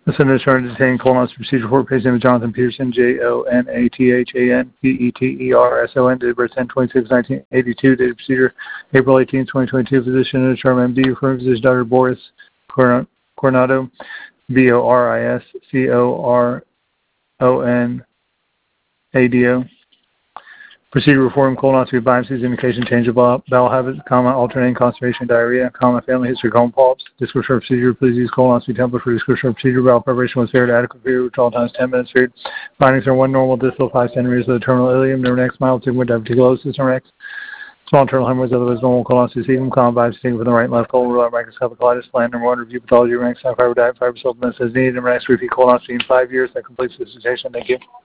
The Senator started to detain colonoscopy procedure for patient name is Jonathan Peterson, Jonathan Peterson, date of birth 10/26/1982, date of procedure April 18, 2022, physician in charge MD, referring physician Dr. Boris Coronado, BORISCORONADO. Procedure reform, colonoscopy biopsies, indication change of bowel habits, alternating constipation, diarrhea, family history, colon polyps. Description of procedure, please use colonoscopy template for description of procedure. Bowel preparation was fair to adequate period, which all times 10 minutes period. Findings are one normal distal 5 centimeters of the terminal ileum, next mild sigmoid diverticulosis, next small internal hemorrhoids, otherwise normal colonoscopy, sebum, biopsy taken from the right and left colon, rule out microscopic colitis, plan, number 1, review pathology, next time fiber diet, fiber supplements as needed, next repeat colonoscopy in 5 years. That completes the dissertation. Thank you.